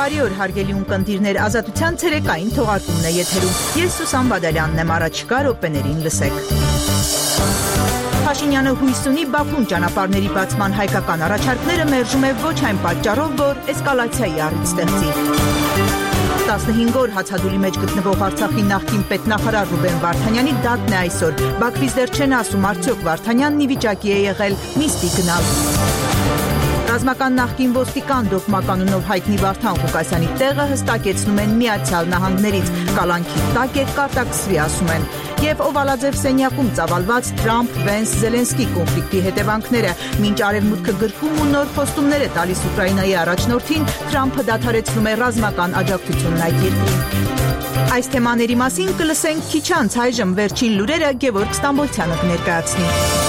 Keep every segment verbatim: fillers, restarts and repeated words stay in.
Բարի օր հարգելի ունկնդիրներ, Ազատության ցերեկային թողարկումն է եթերում։ Ես Սուսան Բադալյանն եմ, առաջիկա րոպեներին լսեք։ Փաշինյանը հույս ունի Բաքուն ճանապարհների բացման հայկական առաջարկները մերժում է ոչ այն պատճառով, որ էսկալացիայի առիթ ստեղծի։ տասնհինգ օր հացադուլի մեջ գտնվող Արցախի նախկին պետնախարար Ռուբեն Վարդանյանի դատն է այսօր։ Բաքվից դեռ չեն ասում, արդյոք Վարդանյանն ի վիճակի է եղել նիստի գնալ։ Ռազմական նախկին ոստիկան դոկմականունով հայտնի Վարդան Ղուկասյանի տեղը հստակեցնում են Միացյալ Նահանգներից, կալանքի տակ է, կարտաքսվի ասում են։ Եվ Օվալաձև սենյակում ծավալված Թրամփ-Վենս-Զելենսկի կոնֆլիկտի հետևանքները, մինչ Արևմուտքը գրկում ու նոր խոստումներ է տալիս Ուկրաինայի առաջնորդին, Թրամփը դադարեցնում է ռազմական աջակցությունն այդ երկրին։ Այս թեմաների մասին կլսենք քիչ անց, այժմ վերջին լուրերը Գևորգ Ստամբոլցյանը կներկայացնի։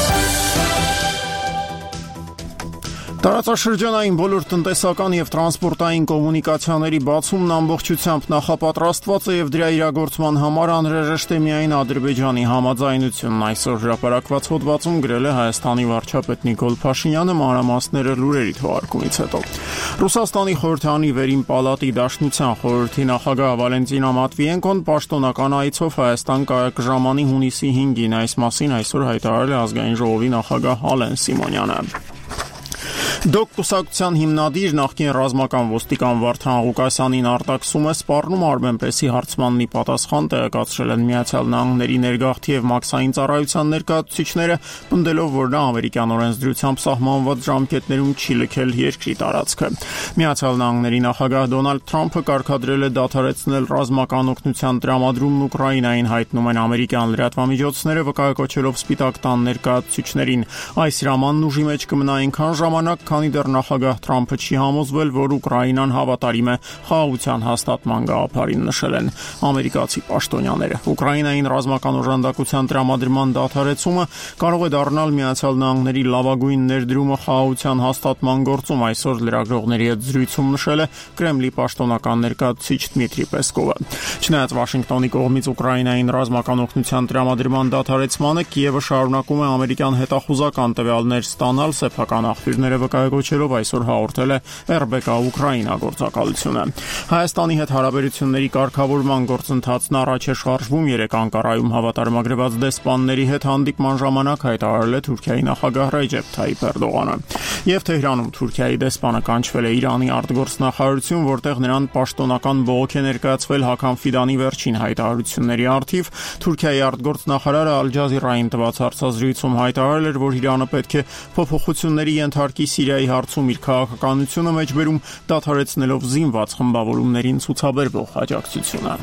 Տարածաշրջանային բոլոր տնտեսական եւ տրանսպորտային կոմունիկացիաների բացումն ամբողջությամբ նախապատրաստված է եւ դրա իրագործման համար անհրաժեշտ է միայն Ադրբեջանի համաձայնությունն, այսօր հրապարակված հոդվածում գրել է Հայաստանի վարչապետ Նիկոլ Փաշինյանը մանրամասները լուրերի թողարկումից հետո։ Ռուսաստանի խորհրդանի վերին պալատի Դաշնության խորհրդի նախագահ Վալենտինա Մատվիենկոն պաշտոնական այցով Հայաստան կժամանի հունիսի հինգին, այս մասին այսօր հայտարարել է ազգային ժողովի նախագահ Ալեն Սիմոնյանը։ Դոկ կուսակցության հիմնադիր նախկին ռազմական ոստիկան Վարդան Ղուկասյանին արտաքսում է սպառնում Armenpress-ի հարցմանն ի պատասխան տեղեկացրել են Միացյալ Նահանգների ներգաղթի եւ մաքսային ծառայության ներկայացուցիչները, պնդելով, որ նա ամերիկյան օրենսդրությամբ սահմանված ժամկետներում չի լքել երկրի տարածքը։ Միացյալ Նահանգների նախագահ Դոնալդ Թրամփը կարգադրել է դադարեցնել ռազմական օգնության տրամադրումն Ուկրաինային, հայտնում են ամերիկյան լրատվամիջոցները, վկայակոչելով Սպիտակ տան ներկայացուցիչներին։ Այս հրամանն ուժի մեջ կմնա այնքան ժամանակ, քանի դեռ նախագահ Թրամփը չի համոզվել, որ Ուկրաինան հավատարիմ է խաղաղության հաստատման գաղափարին, նշել են ամերիկացի պաշտոնյաները։ Ուկրաինային ռազմական օժանդակության տրամադրման դադարեցումը կարող է դառնալ Միացյալ Նահանգների լավագույն ներդրումը խաղաղության հաստատման գործում, այսօր լրագրողների հետ զրույցում նշել է Կրեմլի պաշտոնական ներկայացուցիչ Դմիտրի Պեսկովը։ Չնայած Վաշինգտոնի կողմից Ուկրաինային ռազմական օգնության տրամադրման դադարեցմանը, Կիևը շարունակում է ամերիկյան հետախուզական տվյալներ ստանալ, սեփական աղբյուրները վկայակոչելով այսօր հաղորդել է эр бэ կա Ուկրաինա գործակալությունը։ Հայաստանի հետ հարաբերությունների կարգավորման գործընթացն առաջ է շարժվում, երեք Անկարայում հավատարմագրված դեսպանների հետ հանդիպման ժամանակ հայտարարել է Թուրքիայի նախագահ Ռեջեփ Թայիփ Էրդողանը։ Եվ Թեհրանում Թուրքիայի դեսպանը կանչվել է Իրանի արտգործնախարարություն, որտեղ նրան պաշտոնական բողոք է ներկայացվել Հական Ֆիդանի վերջին հայտարարությունների առթիվ։ Թուրքիայի արտգործնախարարը Ալ Ջազիրային տված հարցազրույցում հայտարարել էր, որ Իրանը պետք է փոփոխությունների ենթարկի Սիրիայի հարցում իր քաղաքականությունը մեջբերում, դադարեցնելով զինված խմբավորումներին ցուցաբերվող աջակցությունը։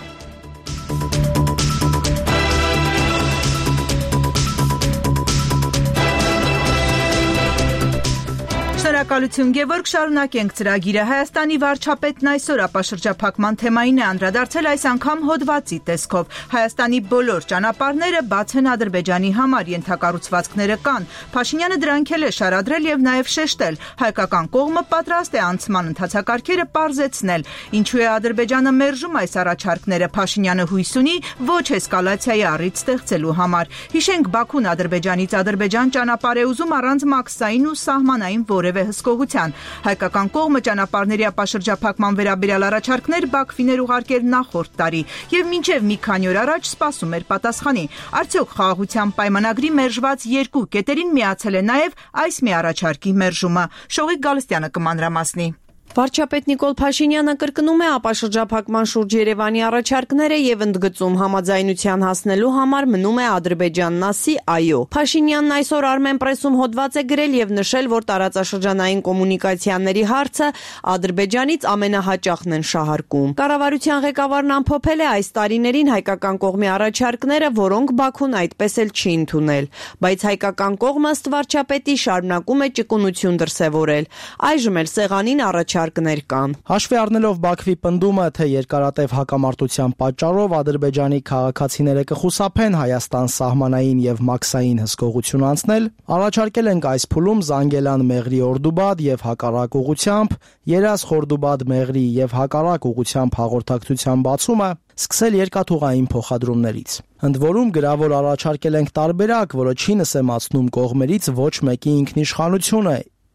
Շնորհակալություն Գևորգ, շարունակենք ծրագիրը։ Հայաստանի վարչապետն այսօր ապաշրջափակման թեմային է անդրադարձել, այս անգամ հոդվածի տեսքով։ Հայաստանի բոլոր ճանապարհները բաց են Ադրբեջանի համար, ենթակառուցվածքները կան։ Փաշինյանը դրանք էլ է շարադրել եւ նաեւ շեշտել, հայկական կողմը պատրաստ է անցման ընթացակարգերը պարզեցնել։ Ինչու է Ադրբեջանը մերժում այս առաջարկները, Փաշինյանը հույս ունի ոչ էսկալացիայի առիթ ստեղծելու համար։ Հիշենք, Բաքուն Ադրբեջանից Ադրբեջան ճանապարհ է ուզում առանց մաքսային ու սահմանային որևէ հսկողության։ Հայկական կողմը ճանապարհների ապաշրջափակման վերաբերյալ առաջարկներ Բաքվին էր ուղարկել նախորդ տարի եւ մինչեւ մի քանի օր առաջ սպասում էր պատասխանի։ Արդյոք խաղաղության պայմանագրի մերժված երկու կետերին միացել է նաեւ այս մի առաջարկի մերժումը։ Շողիկ Գալստյանը կմանրամասնի։ Վարչապետ Նիկոլ Փաշինյանը կրկնում է ապաշրջափակման շուրջ Երևանի առաջարկները եւ ընդգծում, համաձայնության հասնելու համար մնում է Ադրբեջանն ասի այո։ Փաշինյանն այսօր Armenpress-ում հոդված է գրել եւ նշել, որ տարածաշրջանային կոմունիկացիաների հարցը Ադրբեջանից ամենահաճախն են շահարկում։ Կառավարության ղեկավարն ամփոփել է այս տարիներին հայկական կողմի առաջարկները, որոնք Բաքուն այդպես էլ չի ընդունել, բայց հայկական կողմը ըստ վարչապետի շարունակում է ճկունություն դրսևորել։ Այժմ էլ սեղանին առաջ կան։ Հաշվի առնելով Բաքվի պնդումը, թե երկարատև հակամարտության պատճառով Ադրբեջանի քաղաքացիները կխուսափեն Հայաստան սահմանային եւ մաքսային հսկողություն անցնել, առաջարկել ենք այս փուլում Զանգելան Մեղրի Օրդուբադ եւ հակառակ ուղությամբ, Երազ Խորդուբադ Մեղրի եւ հակառակ ուղությամբ հաղորդակցության բացումը, սկսել երկաթուղային փոխադրումներից։ Ընդ որում գրավոր առաջարկել ենք տարբերակ, որը չի նսեմացնում կողմերից ոչ մեկի ինքնիշխանությունը,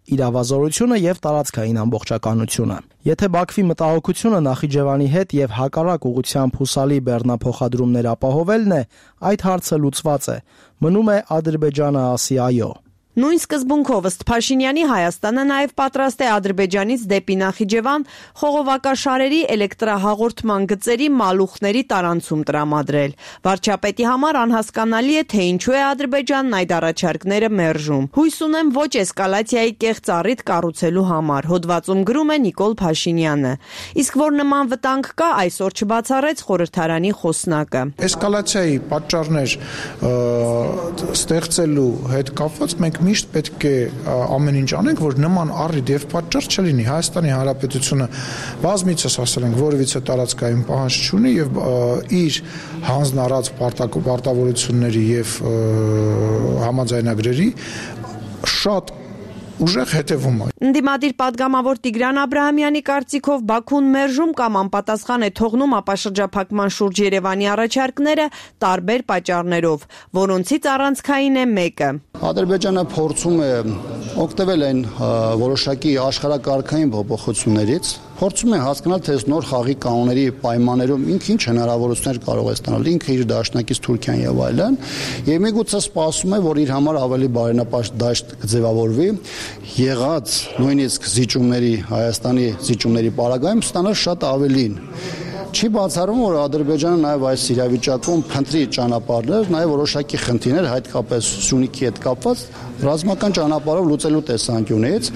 իրավազորությունը եւ տարածքային ամբողջականությունը։ Եթե Բաքվի մտահոգությունը Նախիջևանի հետ եւ հակառակ ուղղությամբ հուսալի բեռնափոխադրումներ ապահովելն է, այդ հարցը լուծված է։ Մնում է Ադրբեջանը ասի այո։ Նույն սկզբունքով ըստ Փաշինյանի Հայաստանը նաև պատրաստ է Ադրբեջանից դեպի Նախիջևան խողովակաշարերի էլեկտրահաղորդման գծերի մալուխների տարանցում տրամադրել։ Վարչապետի համար անհասկանալի է, թե ինչու է Ադրբեջանն այդ առաջարկները մերժում։ Հույս ունեմ ոչ էսկալացիայի կեղծ առիթ կառուցելու համար, հոդվածում գրում է Նիկոլ Փաշինյանը։ Իսկ որ նման վտանգ կա, այսօր չբացառեց խորհրդարանի խոսնակը։ Էսկալացիայի պատճառներ ստեղծելու հետ կապված մենք միշտ պետք է ամեն ինչ անենք, որ նման առիթ եւ պատճառ չլինի։ Հայաստանի Հանրապետությունը բազմիցս ասել ենք, որևիցե տարածքային պահանջ չունի եւ իր հանձնարարած պարտավորությունների եւ համաձայնագրերի շատ ուժեղ հետևում է։ Ընդդիմադիր պատգամավոր Տիգրան Աբրահամյանի կարծիքով Բաքուն մերժում կամ անպատասխան է թողնում ապաշրջափակման շուրջ Երևանի առաջարկները տարբեր պատճառներով, որոնցից առանցքային է մեկը։ Ադրբեջանը փորձում է օգտվել այն որոշակի աշխարհակարգային փոփոխություններից, փորձում է հասկանալ, թե նոր խաղի կանոնների պայմաններում ինքը ինչ հնարավորություններ կարող է ստանալ, ինքը իր դաշնակից Թուրքիան եւ այլն, եւ միգուցե սպասում է, որ իր համար ավելի բարենպաստ դաշտ կձևավորվի, եղած նույնիսկ զիջումների, Հայաստանի զիջումների պարագայում ստանալ շատ ավելին։ Չի բացառվում, որ Ադրբեջանը նաև այս իրավիճակում փնտրի ճանապարհներ, նաև որոշակի խնդիրներ, հատկապես Սյունիքի հետ կապված, ռազմական ճանապարհով լուծելու տեսանկյունից։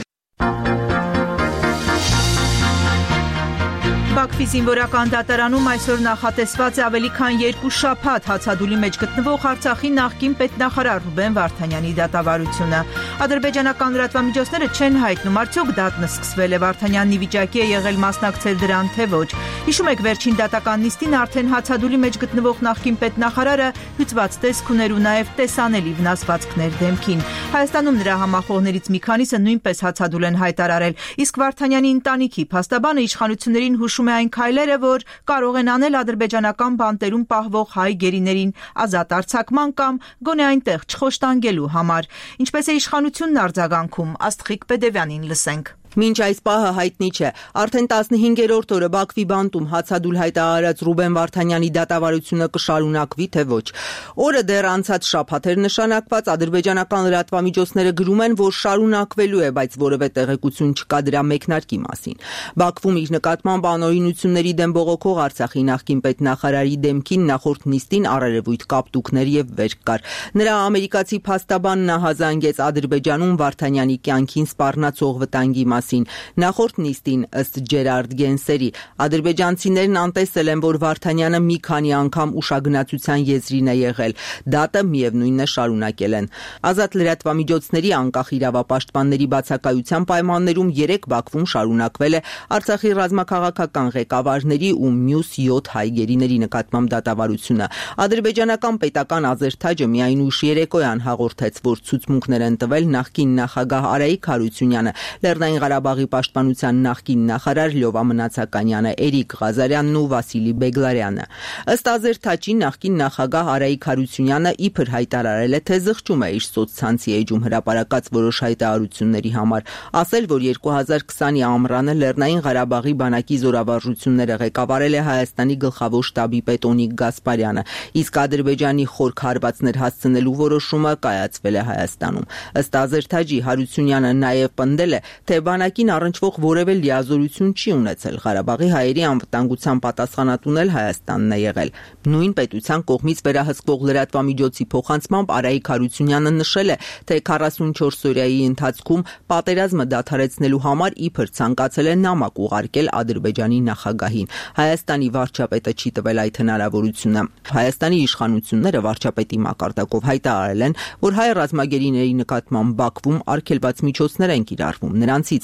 Բաքվի զինվորական դատարանում այսօր նախատեսված է ավելի քան երկու շաբաթ հացադուլի մեջ գտնվող Արցախի նախկին պետնախարար Ռուբեն Վարդանյանի դատավարությունը։ Ադրբեջանական լրատվամիջոցները չեն հայտնում, արդյոք դատն սկսվել է, Վարդանյանն ի վիճակի է եղել մասնակցել դրան, թե ոչ։ Հիշում եք, վերջին դատական նիստին արդեն հացադուլի մեջ գտնվող նախկին պետնախարարը հյուծված տեսք ուներ ու նաև տեսանելի վնասվածքներ դեմքին։ Հայաստանում նրա համախոհներից մի քանիսը նույնպես հացադուլ են հայտարարել, իսկ Վարդանյանի ընտանիքի փաստաբանը իշխանություններին հուշում է այն քայլերը, որ կարող են անել ադրբեջանական բանտերում պահվող հայ գերիներին ազատ արձակման կամ գոնե այնտեղ չխոշտանգելու համար։ Ինչպես է իշխանությունն արձագանքում, Աստղիկ Պեդևյանին լսենք։ Մինչ այս պահը հայտնի չէ, արդեն տասնհինգերորդ օրը Բաքվի բանտում հացադուլ հայտարարած Ռուբեն Վարդանյանի դատավարությունը կշարունակվի, թե ոչ։ Օրը դեռ անցած շաբաթ էր նշանակված, ադրբեջանական լրատվամիջոցները գրում են, որ շարունակվելու է, բայց որևէ տեղեկություն չկա դրա մեկնարկի մասին։ Բաքվում իր նկատմամբ անօրինությունների դեմ բողոքող Արցախի նախկին պետնախարարի դեմքին նախորդ նիստին առերևույթ կապտուկներ եւ վերք կար։ Նրա ամերիկացի փաստաբանն հազանգեց Ադրբեջանում Վարդանյանի կյանքին սպառնացող վտանգի մասին։ Նախորդ նիստին ըստ Ջերարդ Գենսերի ադրբեջանցիներն անտեսել են, որ Վարդանյանը մի քանի անգամ ուշագնացության եզրին է եղել։ Դատը միևնույնն է շարունակել են։ Ազատ լրատվամիջոցների անկախ իրավապաշտպանների բացակայության պայմաններում երեք Բաքվում շարունակվել է Արցախի ռազմաքաղաքական ղեկավարների ու մյուս յոթ հայ գերիների նկատմամբ դատավարությունը։ Ադրբեջանական պետական ազերթաճը միայն ուշ երեկոյան հաղորդեց, որ ցուցմունքներ են տվել նախկին նախագահ Արայիկ Հարությունյանը, Լեռնային Ղարաբաղի պաշտպանության նախկին նախարար Լյովա Մնացականյանը, Էրիկ Ղազարյանն ու Վասիլի Բեգլարյանը։ Ըստ ազերթաճի նախկին նախագահ Արայիկ Հարությունյանը իբր հայտարարել է, թե զղջում է իր սոցցանցի էջում հրապարակած որոշ հայտարարությունների համար, ասել, որ երկու հազար քսանի ամռանը Լեռնային Ղարաբաղի բանակի զորավարժությունները ղեկավարել է Հայաստանի գլխավոր շտաբի պետ Օնիկ Գասպարյանը, իսկ Ադրբեջանի խորք հարվածներ հասցնելու որոշումը կայացվել է Հայաստանում։ Ըստ ազերթաճի Հարությունյանը նաև պնդել է, թե բանակին առնչվող որևէ լիազորություն չի ունեցել, Ղարաբաղի հայերի անվտանգության պատասխանատուն էլ Հայաստանն է եղել։ Նույն պետության կողմից վերահսկվող լրատվամիջոցի փոխանցմամբ Արայիկ Հարությունյանը նշել է, թե քառասունչորս օրյայի ընթացքում պատերազմը դադարեցնելու համար իբր ցանկացել է նամակ ուղարկել Ադրբեջանի նախագահին։ Հայաստանի վարչապետը չի տվել այդ հնարավորությունը։ Հայաստանի իշխանությունները վարչապետի մակարդակով հայտարարել են, որ հայ ռազմագերիների նկատմամբ Բաքվում արգելված միջոցներ են կիրառվում, նրանցից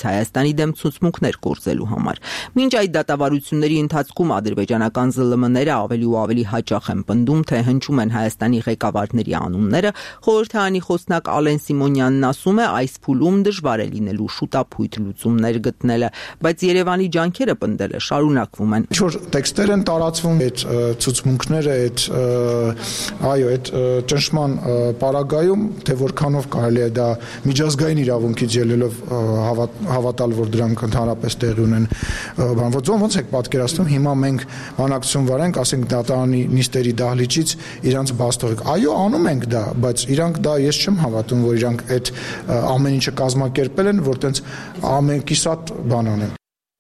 Հայաստանի դեմ ցուցմունքներ կորզելու համար։ Մինչ այդ դատավարությունների ընթացքում ադրբեջանական զլ եմ ները ավելի ու ավելի հաճախ են պնդում, թե հնչում են Հայաստանի ղեկավարների անունները, խորհրդարանի խոսնակ Ալեն Սիմոնյանն ասում է, այս փուլում դժվար է լինելու շուտափույթ լուծումներ գտնելը, բայց Երևանի ջանքերը պնդելը շարունակվում են։ Ինչ-որ տեքստեր են տարածվում, այդ ցուցմունքները, այդ այո, այդ ճնշման պարագայում, թե որքանով կարելի է դա միջազգային իրավունքից ելնելով հավատալ, որ դրանք ընդհանրապես տեղի ունեն, բանվոց ոնց եք պատկերացնում, հիմա մենք բանակցություն վարենք, ասենք դատարանի նիստերի դահլիճից իրանց բաց թողեք։ Այո, անում ենք դա, բայց իրանք դա ես չեմ հավատում, որ իրանք այդ ամեն ինչը կազմակերպել են, որ տենց ամեն կիսատ բան անեն։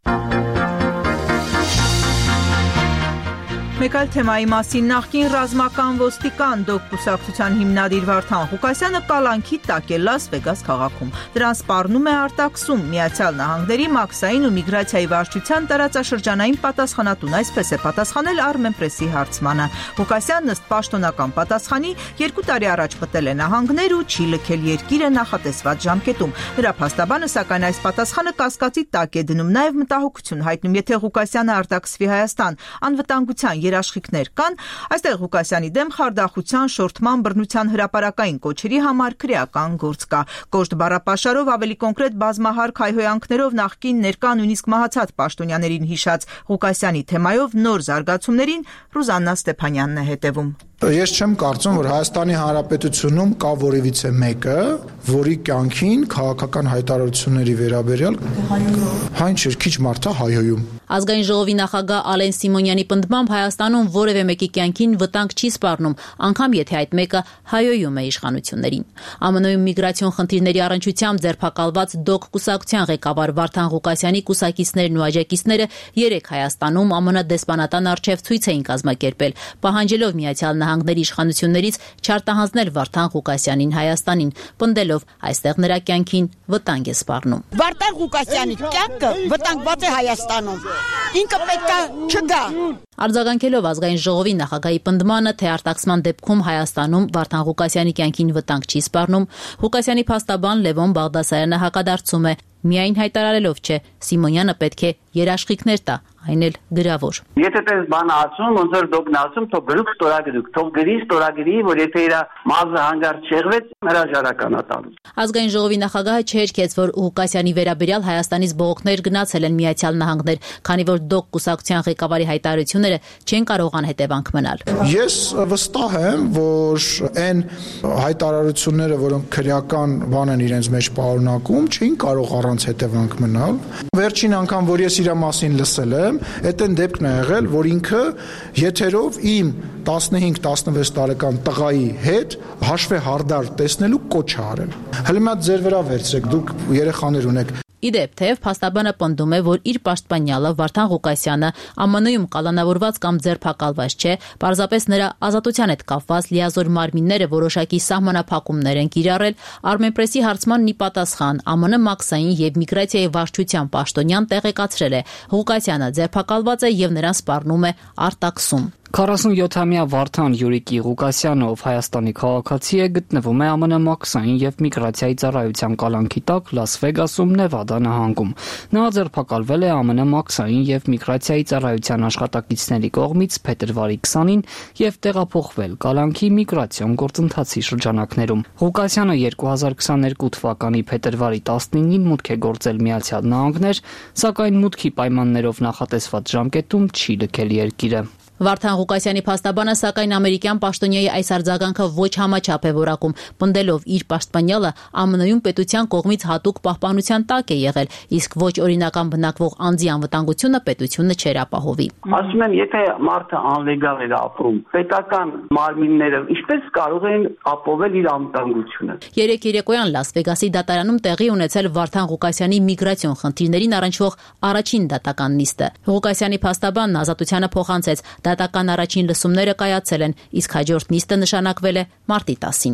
Մեկ այլ թեմայի մասին նախկին ռազմական ոստիկան դոկ կուսակցության հիմնադիր Վարդան Ղուկասյանը կալանքի տակ է Լաս Վեգաս քաղաքում։ Դրան սպառնում է արտաքսում Միացյալ Նահանգների մաքսային ու միգրացիայի վարչության տարածաշրջանային պատասխանատուն, այսպես է պատասխանել Armenpress-ի հարցմանը։ Ղուկասյանն ըստ պաշտոնական պատասխանի երկու տարի առաջ մտել է նահանգներ ու չի լքել երկիրը նախատեսված ժամկետում։ Նրա փաստաբանը սակայն այս պատասխանը կասկածի տակ է դնում, նաև մտահոգություն հայտնում, եթե Ղուկասյանը արտաքսվի Հայաստան, անվտանգության երաշխիքներ կան, այստեղ Ղուկասյանի դեմ խարդախության, շորթման, բռնության հրապարակային կոչերի համար քրեական գործ կա։ Կոշտ բառապաշարով, ավելի կոնկրետ բազմահարկ հայհոյանքներով նախկին ներկա նույնիսկ մահացած պաշտոնյաներին հիշած Ղուկասյանի թեմայով նոր զարգացումներին Ռուզաննա Ստեփանյանն է հետևում։ Ես չեմ կարծում, որ Հայաստանի Հանրապետությունում կա որևիցե մեկը, որի կյանքին քաղաքական հայտարարությունների վերաբերյալ հայն չէ, քիչ մարդ է հայհոյում։ Ազգային ժողովի նախագահ Ալեն Սիմոնյանի պնդմամբ Հայաստանում որևէ մեկի կյանքին վտանգ չի սպառնում, անգամ եթե այդ մեկը հայհոյում է իշխանություններին։ ԱՄՆ-ում միգրացիոն խնդիրների առնչությամբ ձերբակալված դոկ կուսակցության ղեկավար Վարդան Ղուկասյանի կուսակիցներն ու աջակիցները երեք Հայաստանում ԱՄՆ դեսպանատան առջև ցույց էին կազմակերպել, պահանջելով Միացյալ Նահանգների իշխանություններից չարտահանձնել Վարդան Ղուկասյանին Հայաստանին, պնդելով այստեղ նրա կյանքին վտանգ է սպառնում։ Վարդան Ղուկասյանի կյանքը վտանգված է Հայաստանում։ Ինքը պետք է չգա։ Արձագանքելով ազգային ժողովի նախագահի պնդմանը, թե արտաքսման դեպքում Հայաստանում Վարդան Ղուկասյանի կյանքին վտանգ չի սպառնում, Ղուկասյանի փաստաբան Լևոն Բաղդասարյանը հակադարձում է, միայն հայտարարելով չէ, Սիմոնյանը պետք է երաշխիքներ տա, այն էլ գրավոր։ Եթե տես բան ասում, ոնց որ դոկն ասում, թող գրուկ ստորագրուկ, թող գրի ստորագրի, որ եթե իր մազը հանգարց չեղվեց, հրաժարական է տալու։ Ազգային ժողովի նախագահը չհերքեց, որ Ղուկասյանի վերաբերյալ Հայաստանից բողոքներ գնացել են Միացյալ Նահանգներ, քանի որ դոկ կուսակցության ղեկավարի հայտարարությունները չեն կարող անհետևանք մնալ։ Ես վստահ եմ, որ այն հայտարարությունները, որոնք քրեական բան են իրենց մեջ պարունակում, չէին կարող առանց հետևանք մնալ։ Վերջին անգամ, որ ես իր մասին լսել եմ, այդ այն դեպքն է եղել, որ ինքը եթերով իմ տասնհինգ տասնվեց տարեկան տղայի հետ հաշվե հարդար տեսնելու կոչ է արել։ Հələ մի հատ ձեր վրա վերցրեք, դուք երեխաներ ունեք։ Իդեպ, թեև փաստաբանը պնդում է, որ իր պաշտպանյալը Վարդան Ղուկասյանը ԱՄՆ-ում կալանավորված կամ ձերբակալված չէ, պարզապես նրա ազատության հետ կապված լիազոր մարմինները որոշակի սահմանափակումներ են կիրառել, Armenpress-ի հարցմանն ի պատասխան ԱՄՆ մաքսային եւ միգրացիայի վարչության պաշտոնյան տեղեկացրել է, Ղուկասյանը ձերբակալված է եւ նրան սպառնում է արտաքսում։ քառասունյոթամյա Վարդան Յուրիկի Ղուկասյանը, ով Հայաստանի քաղաքացի է, գտնվում է ԱՄՆ մաքսային եւ միգրացիայի ծառայության կալանքի տակ Լաս Վեգասում, Նևադա նահանգում։ Նա ձերբակալվել է ԱՄՆ մաքսային եւ միգրացիայի ծառայության աշխատակիցների կողմից փետրվարի քսանին եւ տեղափոխվել կալանքի միգրացիոն գործընթացի շրջանակներում։ Ղուկասյանը երկու հազար քսաներկու թվականի փետրվարի տասնինին մուտք է գործել Միացյալ Նահանգներ, սակայն մուտքի պայմաններով նախատեսված ժամկետում չի լքել երկիրը։ Վարդան Ղուկասյանի փաստաբանը սակայն ամերիկյան պաշտոնյայի այս արձագանքը ոչ համաչափ է որակում, պնդելով իր պաշտպանյալը ԱՄՆ-ում պետության կողմից հատուկ պահպանության տակ է եղել, իսկ ոչ օրինական բնակվող անձի անվտանգությունը պետությունը չեր ապահովի։ Ասում եմ, եթե մարդը անլեգալ էր ապրում, պետական մարմինները ինչպես կարող են ապահովել իր անվտանգությունը։ Երեք երեկոյան Լաս Վեգասի դատարանում տեղի ունեցել Վարդան Ղուկասյանի միգրացիոն խնդիրներին առնչվող առաջին դատական նիստը։ Ղուկասյանի փաստաբանն ազատությանը փոխանցեց, դատական առաջին լսումները կայացել են, իսկ հաջորդ նիստը նշանակվել է մարտի տասին։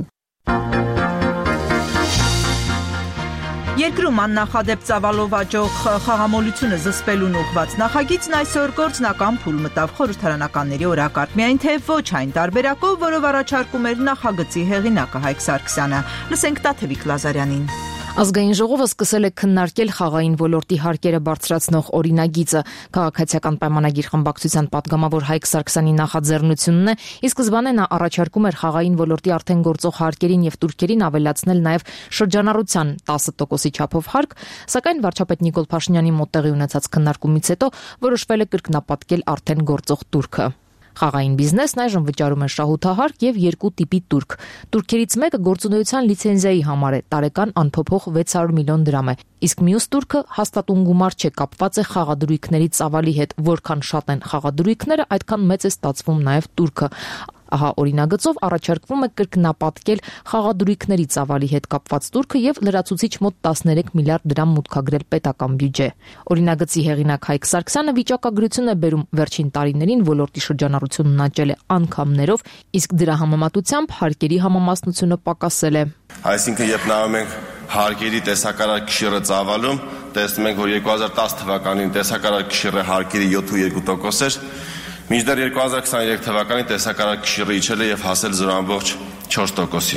Երկրում աննախադեպ ծավալով աճող խաղամոլությունը զսպելուն ուղղված նախագիծն այսօր գործնական փուլ մտավ խորհրդարանականների օրակարգ, միայն թե ոչ այն տարբերակով, որով առաջարկում էր նախագծի հեղինակը Հայկ Սարգսյանը։ Լսենք Տաթևիկ Լազարյանին։ Ազգային ժողովը սկսել է քննարկել խաղային ոլորտի հարկերը բարձրացնող օրինագիծը։ Քաղաքացիական պայմանագիր խմբակցության պատգամավոր Հայկ Սարգսյանի նախաձեռնությունն է, ի սկզբանե նա առաջարկում էր խաղային ոլորտի արդեն գործող հարկերին եւ տուրքերին ավելացնել նաեւ շրջանառության տասը տոկոսի չափով հարկ, սակայն վարչապետ Նիկոլ Փաշինյանի մոտ տեղի ունեցած քննարկումից հետո որոշվել է կրկնապատկել արդեն գործող տուրքը։ Խաղային բիզնեսն այժմ վճարում է շահութահարկ եւ երկու տիպի տուրք։ Տուրքերից մեկը գործունեության լիցենզիայի համար է, տարեկան անփոփոխ վեց հարյուր միլիոն դրամ է, իսկ մյուս տուրքը հաստատուն գումար չէ, կապված է խաղադրույքների ծավալի հետ, որքան շատ են խաղադրույքները, այդքան մեծ է ստացվում նաեւ տուրքը։ Ահա օրինագծով առաջարկվում է կրկնապատկել խաղադրույքների ծավալի հետ կապված տուրքը եւ լրացուցիչ մոտ տասներեք միլիարդ դրամ մուտքագրել պետական բյուջե։ Օրինագծի հեղինակ Հայկ Սարգսյանը վիճակագրություն է բերում վերջին տարիներին ոլորտի շրջանառությունն աճել է անգամներով, իսկ դրա համեմատությամբ հարկերի համամասնությունը պակասել է։ Այսինքն երբ նայում ենք հարկերի տեսակարար կշիռը ծավալում, տեսնում ենք, որ երկու հազար տասը թվականին տեսակարար կշիռը հարկերի յոթ տոկոս էր, մինչդեռ երկու հազար քսաներեք թվականին տեսակարար կշիռը իջել է եւ հասել զրո կόμμα չորս տոկոսի։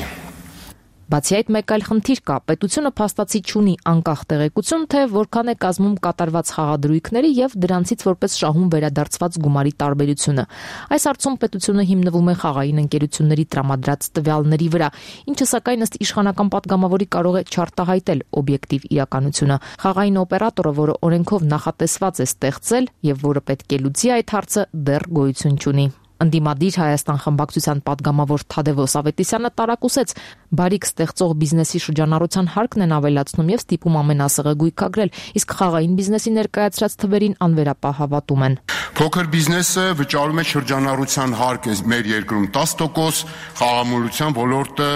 Բացի այդ, մեկ այլ խնդիր կա. պետությունը փաստացի չունի անկախ տեղեկություն, թե որքան է կազմում կատարված խաղադրույքների եւ դրանցից որպես շահում վերադարձված գումարի տարբերությունը։ Այս հարցում պետությունը հիմնվում է խաղային ընկերությունների տրամադրած տվյալների վրա, ինչը սակայն ըստ իշխանական պատգամավորի կարող է չարտահայտել օբյեկտիվ իրականությունը։ Խաղային օպերատորը, որը օրենքով նախատեսված է ստեղծել եւ որը պետք է լուծի այդ հարցը, դեռ գոյություն չունի։ Ընդդիմադիր Հայաստան խմբակցության պատգամավոր Թադևոս Ավետիսյանը տարակուսեց, բարիք ստեղծող բիզնեսի շրջանառության հարկն են ավելացնում եւ ստիպում ամենասեղը գույքագրել, իսկ խաղային բիզնեսի ներկայացրած թվերին անվերապահ հավատում են։ Փոքր բիզնեսը վճարում է շրջանառության հարկ մեր երկրում տասը տոկոս, խաղամոլության ոլորտը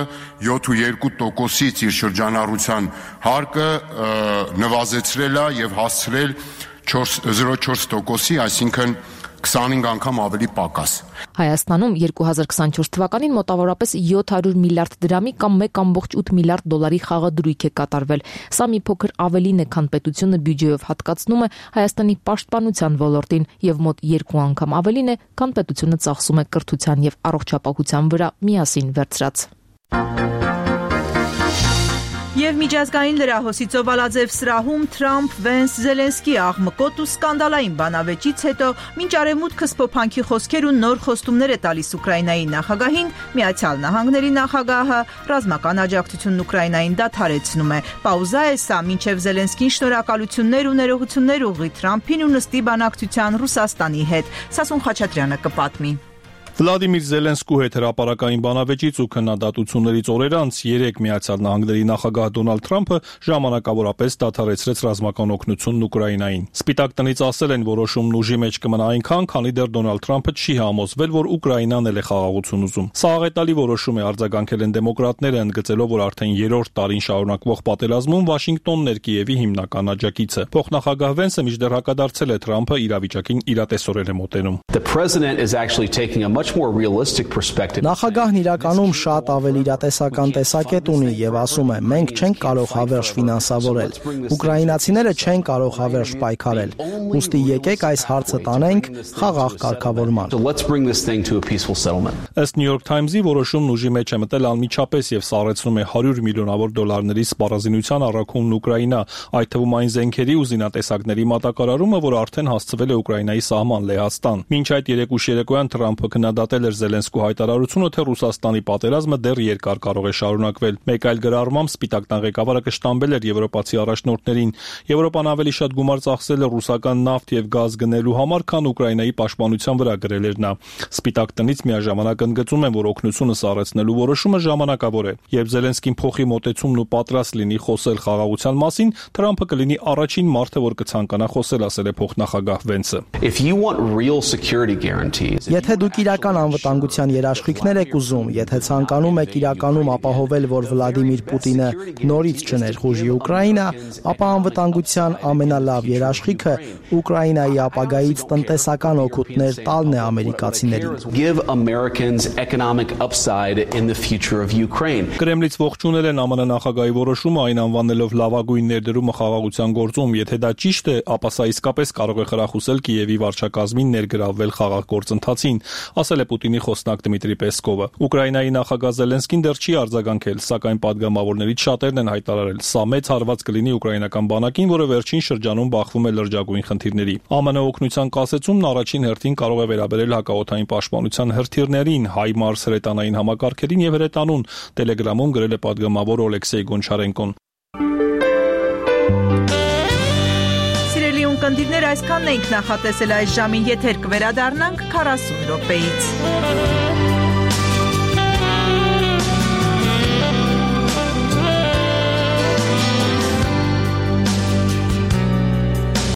յոթ տոկոսից իր շրջանառության հարկը նվազեցրել է եւ հասցրել զրո չորս տոկոսի, այսինքն քսանհինգ անգամ ավելի պակաս։ Հայաստանում երկու հազար քսանչորս թվականին մոտավորապես յոթ հարյուր միլիարդ դրամի կամ մեկ կόμμα ութ միլիարդ դոլարի խաղադրույք է կատարվել։ Սա մի փոքր ավելին է, քան պետությունը բյուջեով հատկացնում է Հայաստանի պաշտպանության ոլորտին եւ մոտ երկու անգամ ավելին է, քան պետությունը ծախսում է կրթության եւ առողջապահության վրա միասին վերցրած։ Եվ միջազգային լրահոսի ծովալաձև սրահում Թրամփ, Վենս, Զելենսկի աղմկոտ ու սկանդալային բանավեճից հետո մինչ արևմուտքը սփոփանքի խոսքեր ու նոր խոստումներ է տալիս Ուկրաինայի նախագահին, Միացյալ Նահանգների նախագահը ռազմական աջակցությունն Ուկրաինային դադարեցնում է։ Պաուզա է սա, մինչև Զելենսկին շնորհակալություններ ու ներողություններ ուղղի Թրամփին ու նստի բանակցության Ռուսաստանի հետ։ Սասուն Խաչատրյանը կպատմի։ Վլադիմիր Զելենսկու հետ հրապարակային բանավեճից ու քննադատություններից օրեր անց երեկ Միացյալ Նահանգների նախագահ Դոնալդ Թրամփը ժամանակավորապես դադարեցրեց ռազմական օգնությունն Ուկրաինային։ Սպիտակ տնից ասել են, որոշումն ուժի մեջ կմնա այնքան, քանի դեռ Դոնալդ Թրամփը չի համոզվել, որ Ուկրաինան էլ է խաղաղություն ուզում։ Սա աղետալի որոշում է, արձագանքել են դեմոկրատները, ընդգծելով, որ արդեն երրորդ տարին շարունակվող պատերազմում Վաշինգտոնն էր Կիևի հիմնական աջակիցը։ Փոխնախագահ Վենսը մինչդեռ հակադարձել է Թրամփը իրավիճակին իրատեսորեն է մոտենում։ Նախագահն իրականում շատ ավելի իրատեսական տեսակետ ունի եւ ասում է. մենք չենք կարող հավերժ ֆինանսավորել, ուկրաինացիները չեն կարող հավերժ պայքարել, ուստի եկեք այս հարցը տանենք խաղաղ կարգավորման։ Ըստ New York Times-ի որոշումն ուժի մեջ է մտել անմիջապես եւ սառեցնում է հարյուր միլիոնավոր դոլարների սպառազինության առաքումն Ուկրաինա, այդ թվում այն զենքերի ու զինատեսակների մատակարարումը, որ արդեն հասցվել է Ուկրաինայի սահման Լեհաստան։ Մինչ այդ երեկո երեկոյան Թրամփը քննադատել էր Զելենսկու հայտարարությունը, թե Ռուսաստանի պատերազմը դեռ երկար կարող է շարունակվել։ Մեկ այլ գրառմամբ Սպիտակ տան ղեկավարը կշտամբել էր եվրոպացի առաջնորդներին։ Եվրոպան ավելի շատ գումար ծախսել է ռուսական նավթ եւ գազ գնելու համար, քան Ուկրաինայի պաշտպանության վրա գրել էր նա։ Սպիտակ տնից միաժամանակ ընդգծում են, որ օգնությունը սառեցնելու որոշումը ժամանակավոր է։ Երբ Զելենսկին փոխի մոտեցումն ու պատրաստ լինի խոսել խաղաղության մասին, Թրամփը կլինի առաջին մարդը, որ կցանկանա խոսել, ասել է փոխնախագահ Վենսը։ Եթե դուք իրական անվտանգության երաշխիքներ եք ուզում, եթե ցանկանում եք իրականում ապահովել, որ Վլադիմիր Պուտինը նորից չներխուժի Ուկրաինա, ապա անվտանգության ամենալավ երաշխիքը Ուկրաինայի ապագայից տնտեսական օգուտներ տալն է ամերիկացիներին։ Կրեմլից ողջունել են ԱՄՆ նախագահի որոշումը, այն անվանելով լավագույն ներդրումը խաղաղության գործում։ Եթե դա ճիշտ է, ապա սա իսկապես կարող է խրախուսել Կիևի վարչակազմին ներգրավվել խաղաղ գործընթացին, ասել ասել է Պուտինի խոսնակ Դմիտրի Պեսկովը։ Ուկրաինայի նախագահ Զելենսկին դեռ չի արձագանքել, սակայն падգամավորներից շատերն են հայտարարել, սա մեծ հարված կլինի ուկրաինական բանակին, որը վերջին շրջանում բախվում է լրջագույն խնդիրների։ ԱՄՆ օգնության կասեցումն առաջին հերթին կարող է վերաբերել հակաօդային պաշտպանության հրթիռներին, հայմարս հրետանային համակարգերին եւ հրետանուն, Telegram-ում գրել է падգամավոր Օլեքսեյ Գոնչարենկոն։ Սիրելի ունկնդիրներ, այսքանն էինք նախատեսել այս ժամին, եթեր կվերադառնանք քառասուն րոպեից։